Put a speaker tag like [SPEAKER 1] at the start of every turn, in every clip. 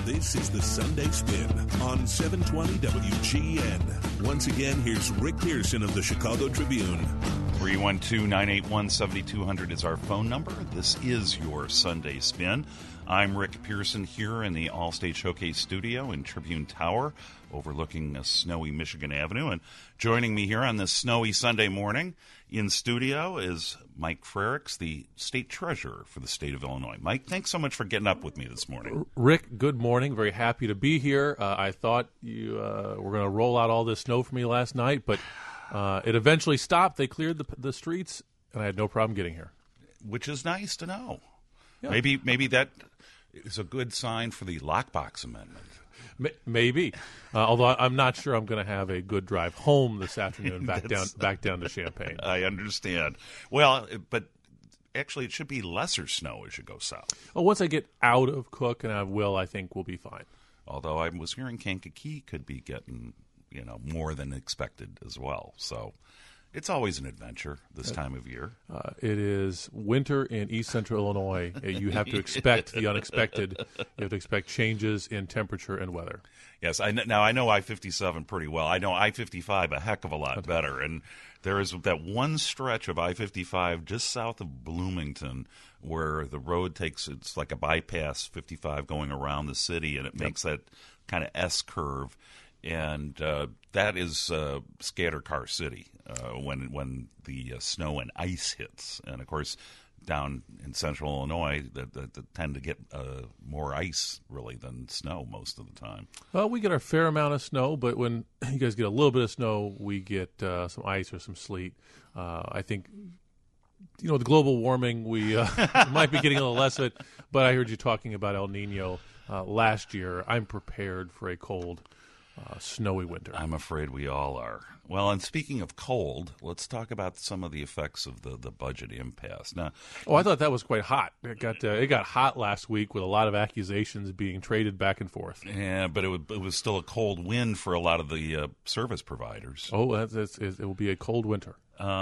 [SPEAKER 1] This is the Sunday Spin on 720 WGN. Once again, here's Rick Pearson of the Chicago Tribune.
[SPEAKER 2] 312-981-7200 is our phone number. This is your Sunday Spin. I'm Rick Pearson here in the Allstate Showcase studio in Tribune Tower, overlooking snowy Michigan Avenue. And joining me here on this snowy Sunday morning in studio is Mike Frerichs, the state treasurer for the state of Illinois. Mike, thanks so much for getting up with me this morning.
[SPEAKER 3] Rick, good morning. Very happy to be here. I thought you were going to roll out all this snow for me last night, but it eventually stopped. They cleared the streets, and I had no problem getting here.
[SPEAKER 2] Which is nice to know.
[SPEAKER 3] Yeah.
[SPEAKER 2] Maybe that is a good sign for the lockbox amendment.
[SPEAKER 3] Maybe, although I'm not sure I'm going to have a good drive home this afternoon back down to Champaign.
[SPEAKER 2] I understand. Well, but actually, it should be lesser snow as you go south.
[SPEAKER 3] Well, once I get out of Cook and I think we'll be fine.
[SPEAKER 2] Although I was hearing Kankakee could be getting more than expected as well. So it's always an adventure this time of year.
[SPEAKER 3] It is winter in East Central Illinois. You have to expect the unexpected. You have to expect changes in temperature and weather.
[SPEAKER 2] Yes, I know I-57 pretty well. I know I-55 a heck of a lot better. And there is that one stretch of I-55 just south of Bloomington where the road it's like a bypass 55 going around the city, and it makes that kind of S-curve. And that is scatter car city when the snow and ice hits. And, of course, down in central Illinois, that tend to get more ice, really, than snow most of the time.
[SPEAKER 3] Well, we get our fair amount of snow, but when you guys get a little bit of snow, we get some ice or some sleet. I think, the global warming, we might be getting a little less of it, but I heard you talking about El Nino last year. I'm prepared for a cold, snowy winter.
[SPEAKER 2] I'm afraid we all are. Well, and speaking of cold, let's talk about some of the effects of the budget impasse. Now,
[SPEAKER 3] I thought that was quite hot. It got hot last week with a lot of accusations being traded back and forth.
[SPEAKER 2] Yeah, but it was still a cold wind for a lot of the service providers.
[SPEAKER 3] Oh, it will be a cold winter.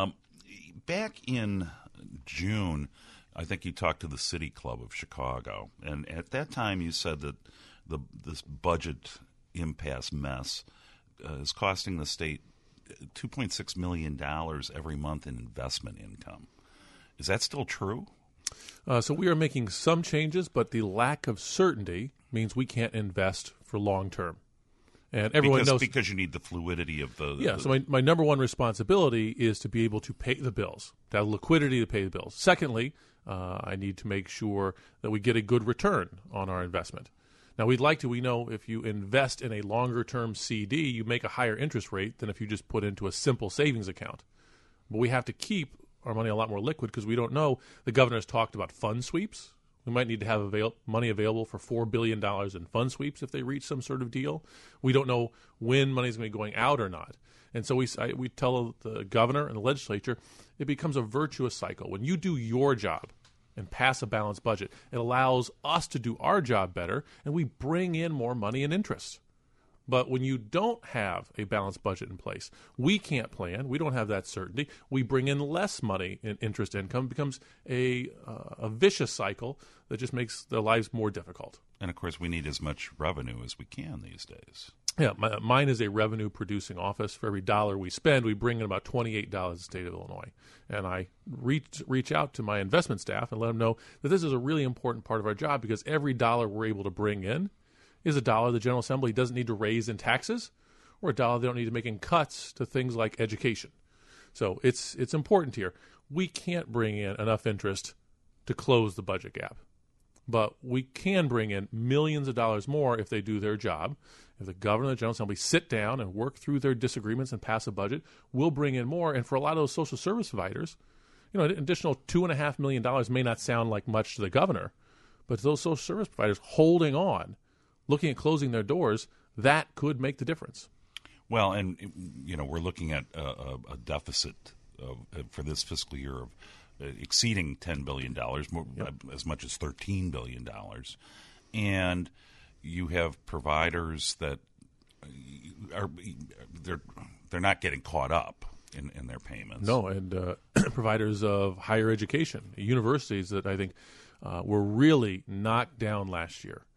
[SPEAKER 2] Back in June, I think you talked to the City Club of Chicago, and at that time you said that this budget impasse mess is costing the state $2.6 million every month in investment income. Is that still true?
[SPEAKER 3] So we are making some changes, but the lack of certainty means we can't invest for long term. And everyone knows
[SPEAKER 2] because you need the fluidity of the.
[SPEAKER 3] Yeah. So my number one responsibility is to be able to pay the bills, to have liquidity to pay the bills. Secondly, I need to make sure that we get a good return on our investment. Now, we know if you invest in a longer-term CD, you make a higher interest rate than if you just put into a simple savings account. But we have to keep our money a lot more liquid because we don't know. The governor has talked about fund sweeps. We might need to have money available for $4 billion in fund sweeps if they reach some sort of deal. We don't know when money is going to be going out or not. And so we tell the governor and the legislature it becomes a virtuous cycle. When you do your job and pass a balanced budget, it allows us to do our job better, and we bring in more money and interest. But when you don't have a balanced budget in place, we can't plan. We don't have that certainty. We bring in less money in interest income. It becomes a vicious cycle that just makes their lives more difficult.
[SPEAKER 2] And, of course, we need as much revenue as we can these days.
[SPEAKER 3] Yeah, mine is a revenue-producing office. For every dollar we spend, we bring in about $28 to the state of Illinois. And I reach out to my investment staff and let them know that this is a really important part of our job because every dollar we're able to bring in is a dollar the General Assembly doesn't need to raise in taxes or a dollar they don't need to make in cuts to things like education. So it's important here. We can't bring in enough interest to close the budget gap. But we can bring in millions of dollars more if they do their job. If the governor and the General Assembly sit down and work through their disagreements and pass a budget, we'll bring in more. And for a lot of those social service providers, an additional $2.5 million may not sound like much to the governor, but to those social service providers holding on, looking at closing their doors, that could make the difference.
[SPEAKER 2] Well, and, we're looking at a deficit for this fiscal year of exceeding $10 billion, as much as $13 billion. And you have providers that they're not getting caught up in their payments.
[SPEAKER 3] No, and providers of higher education, universities that I think were really knocked down last year.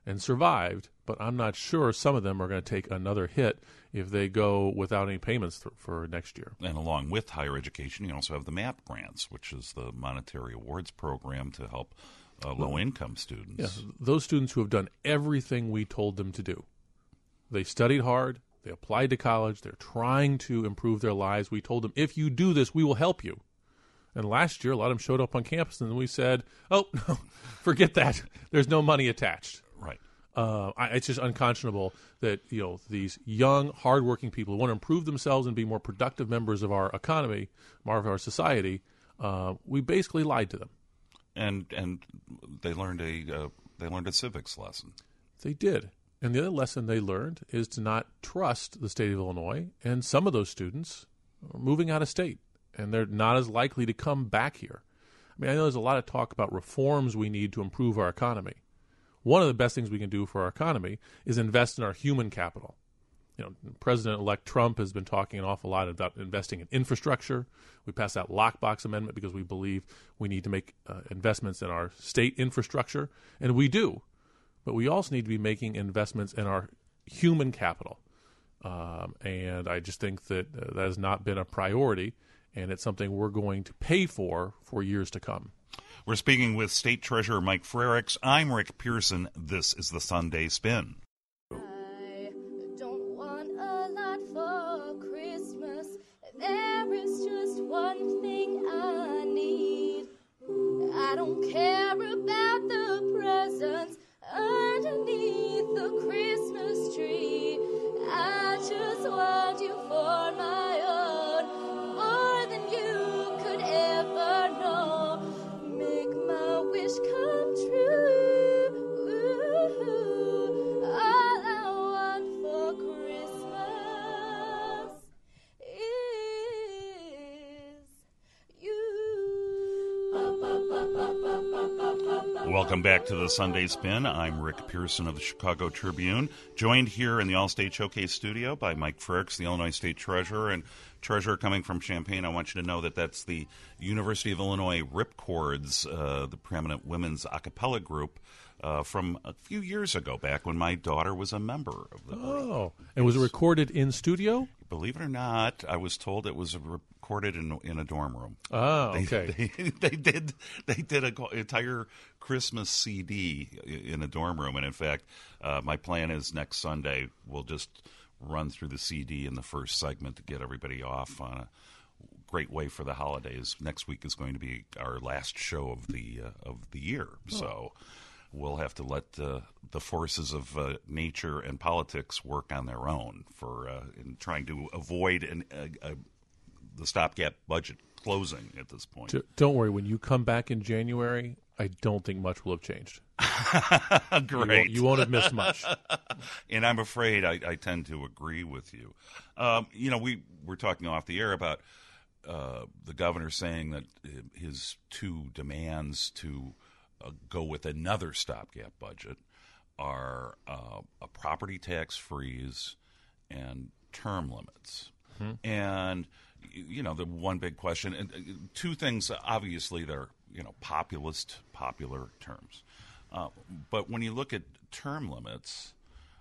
[SPEAKER 3] and survived, but I'm not sure some of them are going to take another hit if they go without any payments for next year.
[SPEAKER 2] And along with higher education, you also have the MAP grants, which is the monetary awards program to help low-income students.
[SPEAKER 3] Yeah, those students who have done everything we told them to do. They studied hard. They applied to college. They're trying to improve their lives. We told them, if you do this, we will help you. And last year, a lot of them showed up on campus, and we said, oh, no, forget that. There's no money attached.
[SPEAKER 2] Right.
[SPEAKER 3] It's just unconscionable that these young, hardworking people who want to improve themselves and be more productive members of our economy, of our society, we basically lied to them.
[SPEAKER 2] And they learned a civics lesson.
[SPEAKER 3] They did. And the other lesson they learned is to not trust the state of Illinois. And some of those students are moving out of state, and they're not as likely to come back here. I mean, I know there's a lot of talk about reforms we need to improve our economy. One of the best things we can do for our economy is invest in our human capital. President-elect Trump has been talking an awful lot about investing in infrastructure. We passed that lockbox amendment because we believe we need to make investments in our state infrastructure, and we do. But we also need to be making investments in our human capital. And I just think that that has not been a priority, and it's something we're going to pay for years to come.
[SPEAKER 2] We're speaking with State Treasurer Mike Frerichs. I'm Rick Pearson. This is the Sunday Spin.
[SPEAKER 4] I don't want a lot for Christmas. There is just one thing I need. I don't care about the presents underneath the Christmas tree. I just want you for my own, more than you could ever know. Make my wish come true. All I want for Christmas is you.
[SPEAKER 2] Welcome back to the Sunday Spin. I'm Rick Pearson of the Chicago Tribune, joined here in the All-State Showcase studio by Mike Frerichs, the Illinois State Treasurer. And Treasurer, coming from Champaign, I want you to know that that's the University of Illinois Ripcords, the preeminent women's a cappella group from a few years ago, back when my daughter was a member of the group.
[SPEAKER 3] Oh, and was it recorded in studio?
[SPEAKER 2] Believe it or not, I was told it was recorded in a dorm room.
[SPEAKER 3] Oh, okay.
[SPEAKER 2] They did an entire Christmas CD in a dorm room, and in fact, my plan is next Sunday we'll just run through the CD in the first segment to get everybody off on a great way for the holidays. Next week is going to be our last show of the year, so we'll have to let the forces of nature and politics work on their own in trying to avoid the stopgap budget closing at this point.
[SPEAKER 3] Don't worry. When you come back in January, I don't think much will have changed.
[SPEAKER 2] Great.
[SPEAKER 3] You won't have missed much.
[SPEAKER 2] And I'm afraid I tend to agree with you. We were talking off the air about the governor saying that his two demands to go with another stopgap budget are a property tax freeze and term limits. Mm-hmm. And, the one big question, and two things, obviously, they're, popular terms. But when you look at term limits,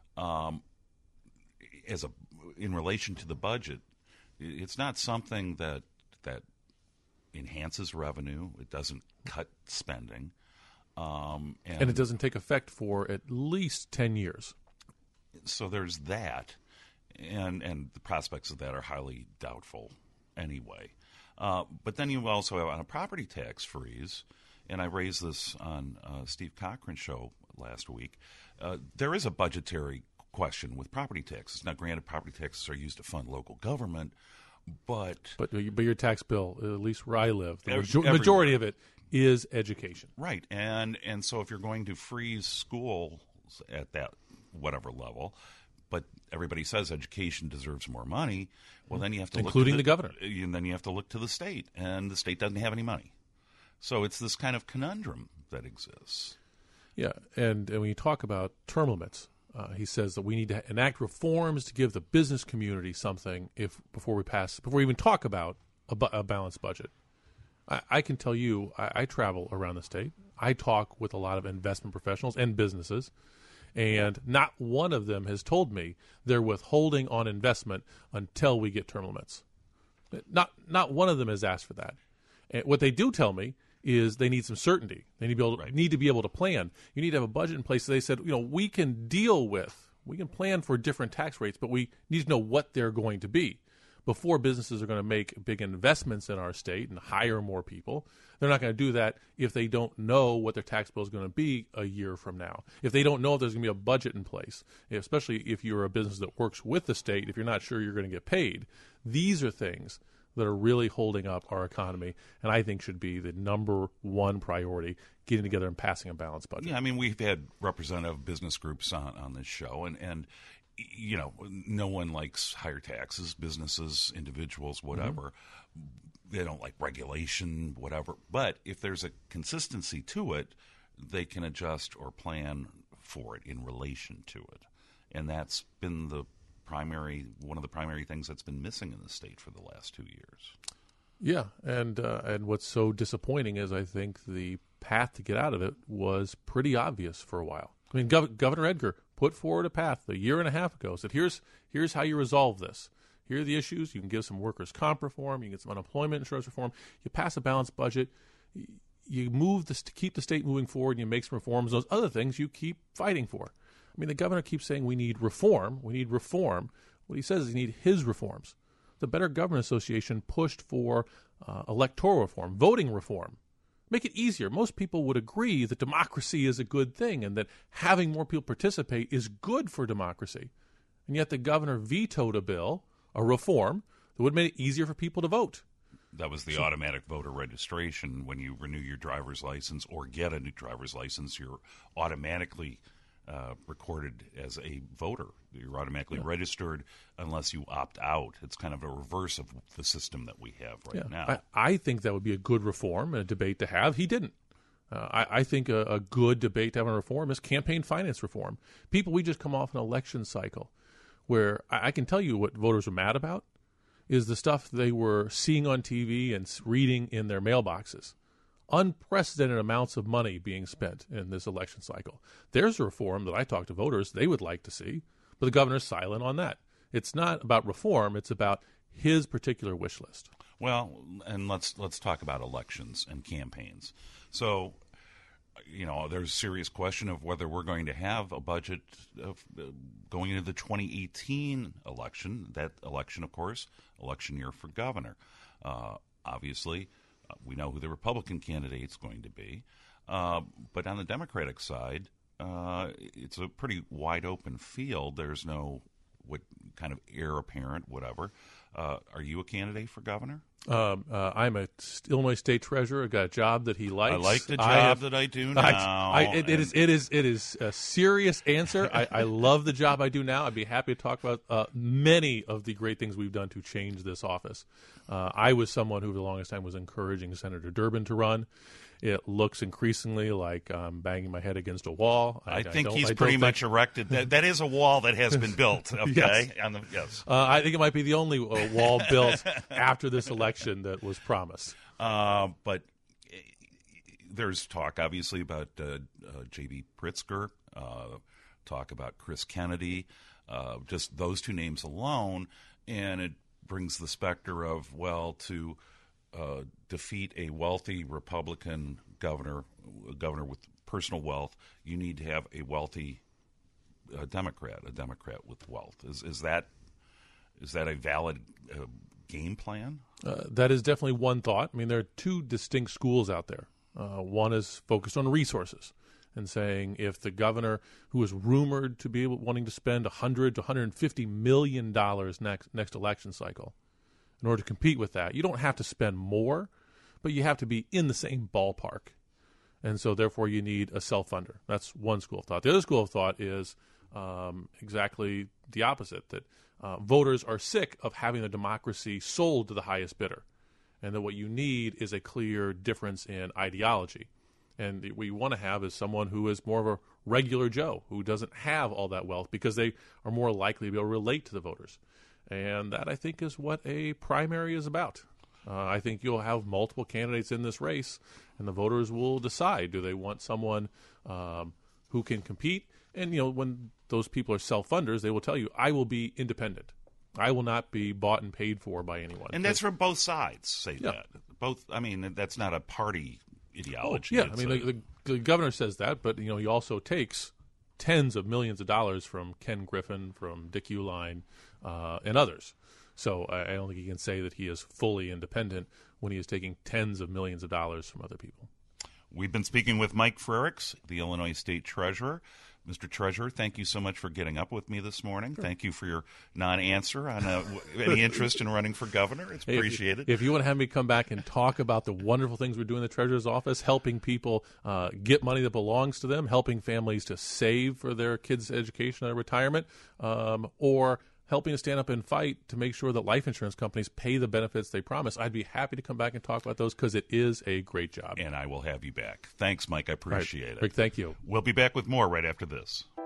[SPEAKER 2] in relation to the budget, it's not something that enhances revenue. It doesn't cut spending. And
[SPEAKER 3] it doesn't take effect for at least 10 years.
[SPEAKER 2] So there's that, and the prospects of that are highly doubtful anyway. But then you also have on a property tax freeze, and I raised this on Steve Cochran's show last week, there is a budgetary question with property taxes. Now, granted, property taxes are used to fund local government, but your tax bill, at least where I live, the majority of it is education. Right. And so if you're going to freeze schools at that whatever level, but everybody says education deserves more money, well, then you have to including the governor. And then you have to look to the state, and the state doesn't have any money. So it's this kind of conundrum that exists. Yeah, and when you talk about term limits, he says that we need to enact reforms to give the business community something before we even talk about a balanced budget. I can tell you, I travel around the state. I talk with a lot of investment professionals and businesses,
[SPEAKER 3] And not one of them has told me they're withholding on investment until we get term limits. Not one of them has asked for that. And what they do tell me is they need some certainty. They need to be able to plan. You need to have a budget in place. So they said, we can plan for different tax rates, but we need to know what they're going to be. Before businesses are going to make big investments in our state and hire more people, they're not going to do that if they don't know what their tax bill is going to be a year from now. If they don't know if there's going to be a budget in place, especially if you're a business that works with the state, if you're not sure you're going to get paid, these are things that are really holding up our economy, and I think should be the number one priority, getting together and passing a balanced budget.
[SPEAKER 2] Yeah, I mean, we've had representative business groups on this show, and no one likes higher taxes, businesses, individuals, whatever. They don't like regulation, whatever. But if there's a consistency to it, they can adjust or plan for it in relation to it. And that's been one of the primary things that's been missing in the state for the last 2 years.
[SPEAKER 3] Yeah, and what's so disappointing is I think the path to get out of it was pretty obvious for a while. I mean, Governor Edgar put forward a path a year and a half ago, said, here's how you resolve this. Here are the issues. You can give some workers' comp reform. You can get some unemployment insurance reform. You pass a balanced budget. You move this to keep the state moving forward, and you make some reforms. Those other things you keep fighting for. I mean, the governor keeps saying we need reform. We need reform. What he says is he needs his reforms. The Better Government Association pushed for electoral reform, voting reform. Make it easier. Most people would agree that democracy is a good thing and that having more people participate is good for democracy. And yet the governor vetoed a bill, a reform, that would have made it easier for people to vote.
[SPEAKER 2] That was the automatic voter registration. When you renew your driver's license or get a new driver's license, you're automatically recorded as a voter. You're automatically registered unless you opt out. It's kind of a reverse of the system that we have now.
[SPEAKER 3] I think that would be a good reform and a debate to have. He didn't. I think a good debate to have on reform is campaign finance reform. We just come off an election cycle where I can tell you what voters are mad about is the stuff they were seeing on TV and reading in their mailboxes. Unprecedented amounts of money being spent in this election cycle. There's a reform that I talk to voters they would like to see, but the governor's silent on that. It's not about reform. It's about his particular wish list.
[SPEAKER 2] Well, and let's talk about elections and campaigns. So, there's a serious question of whether we're going to have a budget going into the 2018 election. That election, of course, election year for governor. Obviously, we know who the Republican candidate's going to be. But on the Democratic side, it's a pretty wide open field. There's no what kind of heir apparent, whatever. Are you a candidate for governor?
[SPEAKER 3] I'm a Illinois state treasurer. I got a job that he likes.
[SPEAKER 2] I like the job that I do now.
[SPEAKER 3] It is a serious answer. I love the job I do now. I'd be happy to talk about many of the great things we've done to change this office. I was someone who, for the longest time, was encouraging Senator Durbin to run. It looks increasingly like I'm banging my head against a wall.
[SPEAKER 2] I think he's pretty much erected. That is a wall that has been built, okay?
[SPEAKER 3] Yes. I think it might be the only wall built after this election that was promised.
[SPEAKER 2] But there's talk, obviously, about J.B. Pritzker, talk about Chris Kennedy, just those two names alone, and it brings the specter of, to defeat a wealthy Republican governor, a governor with personal wealth, you need to have a wealthy Democrat with wealth. Is that a valid game plan?
[SPEAKER 3] That is definitely one thought. I mean, there are two distinct schools out there. One is focused on resources and saying if the governor, who is rumored to be wanting to spend $100 to $150 million next election cycle, in order to compete with that, you don't have to spend more, but you have to be in the same ballpark. And so, therefore, you need a self-funder. That's one school of thought. The other school of thought is exactly the opposite, that voters are sick of having the democracy sold to the highest bidder, and that what you need is a clear difference in ideology. And what you want to have is someone who is more of a regular Joe, who doesn't have all that wealth, because they are more likely to be able to relate to the voters. And that, I think, is what a primary is about. I think you'll have multiple candidates in this race, and the voters will decide, do they want someone who can compete And, when those people are self-funders, they will tell you, I will be independent. I will not be bought and paid for by anyone.
[SPEAKER 2] And that's from both sides say
[SPEAKER 3] Yeah.
[SPEAKER 2] that. Both. I mean, that's not a party ideology.
[SPEAKER 3] Yeah, I mean, the governor says that, but, he also takes tens of millions of dollars from Ken Griffin, from Dick Uihlein, and others. So I don't think he can say that he is fully independent when he is taking tens of millions of dollars from other people.
[SPEAKER 2] We've been speaking with Mike Frerichs, the Illinois State Treasurer. Mr. Treasurer, thank you so much for getting up with me this morning. Sure. Thank you for your non-answer on any interest in running for governor. It's appreciated.
[SPEAKER 3] If you want to have me come back and talk about the wonderful things we're doing in the Treasurer's office, helping people get money that belongs to them, helping families to save for their kids' education or retirement, or helping to stand up and fight to make sure that life insurance companies pay the benefits they promise, I'd be happy to come back and talk about those because it is a great job.
[SPEAKER 2] And I will have you back. Thanks, Mike. I appreciate it.
[SPEAKER 3] Rick, thank you.
[SPEAKER 2] We'll be back with more right after this.